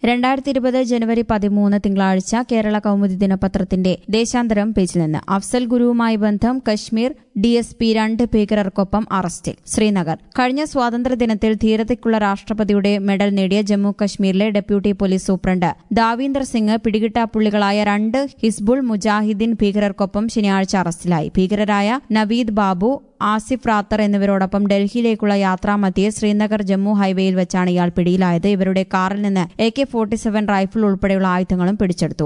2020 ജനുവരി 13 തിങ്കളാഴ്ച കേരള കൗമുദി ദിനപത്രത്തിന്റെ ദേശാന്തരം പേജിൽ നിന്ന് അഫ്സൽ ഗുരുവുമായി ബന്ധം കശ്മീർ ഡിഎസ്പി 2 ഭീകരർക്കൊപ്പം അറസ്റ്റിൽ. ശ്രീനഗർ. കഴിഞ്ഞ സ്വാതന്ത്ര്യദിനത്തിൽ ധീരതയ്ക്കുള്ള രാഷ്ട്രപതിയുടെ മെഡൽ നേടിയ ജമ്മു കശ്മീരിലെ deputy police superintendent Davinder Singh പിടികിട്ടാപ്പുള്ളികളായ 2 ഹിസ്ബുൾ മുജാഹിദ്ദീൻ ഭീകരർക്കൊപ്പം ശനിയാഴ്ച അറസ്റ്റിലായി. ഭീകരരായ നവീദ് ബാബു, ആസിഫ് റാത്തർ എന്നിവരോടൊപ്പം ഡൽഹിയിലേക്കുള്ള യാത്രാമധ്യേ ശ്രീനഗർ ജമ്മു ഹൈവേയിൽ വെച്ചാണ് ഇയാൾ പിടിയിലായത്. ഇവരുടെ കാറിൽ നിന്ന് AK-47 റൈഫിൾ ഉൾപ്പെടെയുള്ള ആയുധങ്ങളും പിടിച്ചെടുത്തു.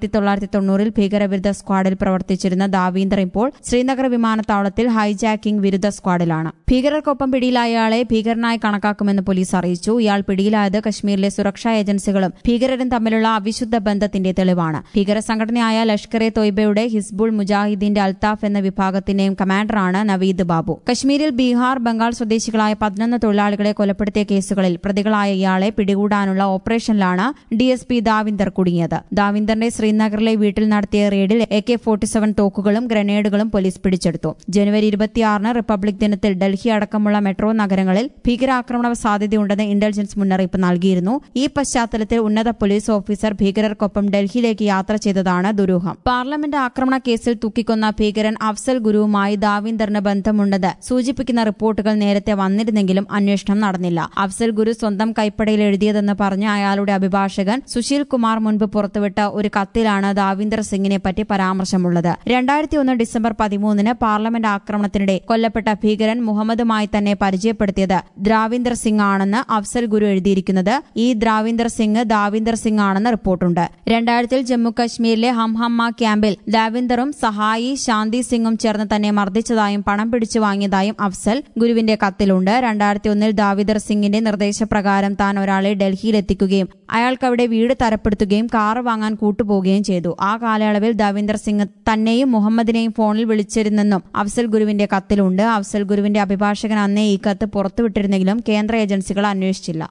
1990-ൽ ഭീകരവിരുദ്ധ സ്ക്വാഡിൽ പ്രവർത്തിച്ചിരുന്ന ദാവീന്ദർ ഇപ്പോൾ ശ്രീനഗർ വിമാനത്താവളത്തിൽ ഹൈജാക്കിംഗ് വിരുദ്ധ സ്ക്വാഡിലാണ്. ഭീകരർക്കൊപ്പം പിടിയിലായ ഇയാളെ ഭീകരനായി കണക്കാക്കുമെന്ന് പോലീസ് അറിയിച്ചു. ഇയാൾ പിടിയിലായത് കശ്മീരിലെ സുരക്ഷാ ഏജൻസികളും ഭീകരരും തമ്മിലുള്ള അവിശുദ്ധ ബന്ധത്തിന്റെ തെളിവാണ്. ഭീകര സംഘടനയായ ലഷ്കർ-എ-തോയ്ബയുടെ ഹിസ്ബുൾ മുജാഹിദ്ദീന്റെ അൽത്താഫ് എന്ന വിഭാഗത്തിന്റെയും കമാൻഡറാണ് നവീദ് ബാബു. കശ്മീരിൽ ബീഹാർ, ബംഗാൾ സ്വദേശികളായ 11 തൊഴിലാളികളെ കൊലപ്പെടുത്തിയ കേസുകളിൽ പ്രതികളായ ഇയാളെ പിടികൂടാനുള്ള ഓപ്പറേഷനിലാണ് ഡിഎസ്പി ദാവീന്ദർ കുടുങ്ങിയത്. ദാവീന്ദറിന്റെ ശ്രീനഗറിലെ വീട്ടിൽ നടത്തിയ റെയ്ഡിൽ AK-47 തോക്കുകളും ഗ്രനേഡുകളും പോലീസ് പിടിച്ചെടുത്തു. ജനുവരി 26-ന് റിപ്പബ്ലിക് ദിനത്തിൽ ഡൽഹി അടക്കമുള്ള മെട്രോ നഗരങ്ങളിൽ ഭീകരാക്രമണ സാധ്യതയുണ്ടെന്ന് ഇന്റലിജൻസ് മുന്നറിയിപ്പ് നൽകിയിരുന്നു. ഈ പശ്ചാത്തലത്തിൽ ഉന്നത പോലീസ് ഓഫീസർ ഭീകരർക്കൊപ്പം ഡൽഹിയിലേക്ക് യാത്ര ചെയ്തതാണ് ദുരൂഹം. പാർലമെന്റ് ആക്രമണ കേസിൽ തൂക്കിക്കൊന്ന ഭീകരൻ അഫ്സൽ ഗുരുവുമായി ദാവീന്ദറിന് ബന്ധമുണ്ടെന്ന് സൂചിപ്പിക്കുന്ന റിപ്പോർട്ടുകൾ നേരത്തെ വന്നിരുന്നെങ്കിലും അന്വേഷണം നടന്നില്ല. അഫ്സൽ ഗുരു സ്വന്തം കൈപ്പടയിൽ എഴുതിയതെന്ന് പറഞ്ഞ അയാളുടെ അഭിഭാഷകൻ സുശീൽ കുമാർ മുൻപ് പുറത്തുവിട്ട ഒരു കത്തിലാണ് ദാവീന്ദർ സിംഗിനെ പറ്റി പരാമർശമുള്ളത്. 2001 ഡിസംബർ 13-ന് പാർലമെന്റ് ആക്രമണത്തിനിടെ കൊല്ലപ്പെട്ട ഭീകരൻ മുഹമ്മദുമായി തന്നെ പരിചയപ്പെടുത്തിയത് ദ്രാവിന്ദർ സിംഗ് ആണെന്ന് അഫ്സൽ ഗുരു എഴുതിയിരിക്കുന്നത് ഈ ദ്രാവിന്ദർ സിംഗ് ദാവീന്ദർ സിംഗ് ആണെന്ന് റിപ്പോർട്ടുണ്ട്. 2000-ൽ ജമ്മു കശ്മീരിലെ ഹംഹമ്മ ക്യാമ്പിൽ ദാവീന്ദറും സഹായി ശാന്തി സിംഗും ചേർന്ന് തന്നെ മർദ്ദിച്ചതായും പണം പിടിച്ചു വാങ്ങിയതായും അഫ്സൽ ഗുരുവിന്റെ കത്തിലുണ്ട്. 2001-ൽ ദാവീന്ദർ സിംഗിന്റെ നിർദ്ദേശപ്രകാരം താൻ ഒരാളെ ഡൽഹിയിലെത്തിക്കുകയും അയാൾക്കവിടെ വീട് തരപ്പെടുത്തുകയും കാറ് വാങ്ങാൻ കൂട്ടുപോവുകയും ചെയ്തു. ആ കാലയളവിൽ ദാവീന്ദർ സിംഗ് തന്നെയും മുഹമ്മദിനെയും ഫോണിൽ വിളിച്ചിരുന്നെന്നും അഫ്സൽ ഗുരുവിന്റെ കത്തിലുണ്ട്. അഫ്സൽ ഗുരുവിന്റെ അഭിഭാഷകൻ അന്നേ ഈ കത്ത് പുറത്തുവിട്ടിരുന്നെങ്കിലും കേന്ദ്ര ഏജൻസികൾ അന്വേഷിച്ചില്ല.